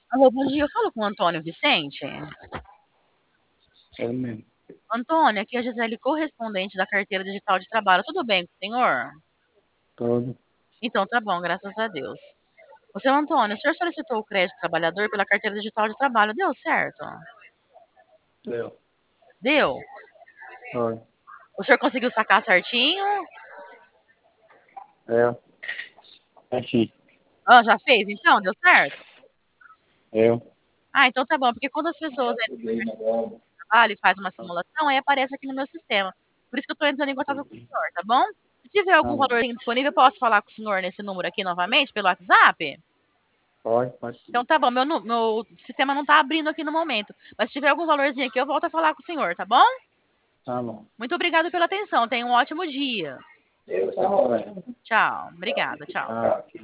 Alô, bom dia, eu falo com o Antônio Vicente. É mesmo. Antônio, aqui é a Gisele, correspondente da carteira digital de trabalho. Tudo bem com o senhor? Todo. Então tá bom, graças a Deus. O seu Antônio, o senhor solicitou o crédito trabalhador pela carteira digital de trabalho, deu certo? Deu. Deu? Foi. O senhor conseguiu sacar certinho? É. Aqui. Ah, já fez então? Deu certo? Eu. Ah, então tá bom, porque quando as pessoas entram no trabalho e fazem uma simulação, aí aparece aqui no meu sistema. Por isso que eu tô entrando em contato com o senhor, tá bom? Se tiver Tá algum bom. valor disponível, eu posso falar com o senhor nesse número aqui novamente, pelo WhatsApp? Pode Então sim. tá bom, meu sistema não tá abrindo aqui no momento. Mas se tiver algum valorzinho aqui, eu volto a falar com o senhor, tá bom? Tá bom. Muito obrigado pela atenção. Tenha um ótimo dia. Tá bom, velho. Tchau. Obrigada, tchau. Ah.